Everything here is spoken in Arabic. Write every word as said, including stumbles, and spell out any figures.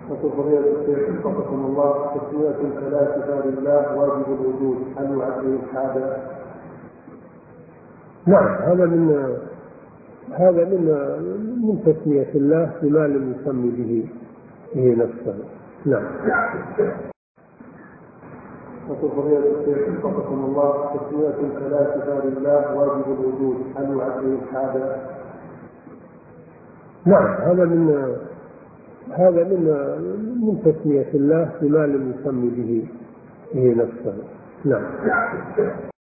وتفضيل الشيخ وفقكم الله تسمية الفلاسفة لله واجب الوجود، هل يعد هذا؟ نعم، هذا من هذا من من تسمية الله بما لم يسمي به به نفسه. نعم. وتفضيل الشيخ وفقكم الله تسمية الفلاسفة لله واجب الوجود، هل يعد هذا؟ نعم، هذا من هذا من من تسمية الله بما لم يسمي به به نفسه. نعم.